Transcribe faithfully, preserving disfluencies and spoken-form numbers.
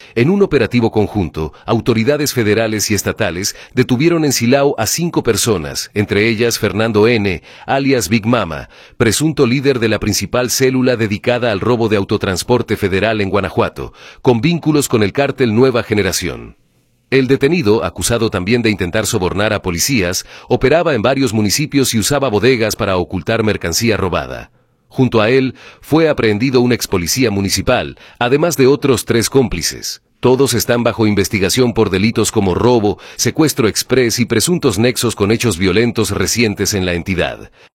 En un operativo conjunto, autoridades federales y estatales detuvieron en Silao a cinco personas, entre ellas Fernando N., alias Big Mama, presunto líder de la principal célula dedicada al robo de autotransporte federal en Guanajuato, con vínculos con el cártel Nueva Generación. El detenido, acusado también de intentar sobornar a policías, operaba en varios municipios y usaba bodegas para ocultar mercancía robada. Junto a él, fue aprehendido un ex policía municipal, además de otros tres cómplices. Todos están bajo investigación por delitos como robo, secuestro exprés y presuntos nexos con hechos violentos recientes en la entidad.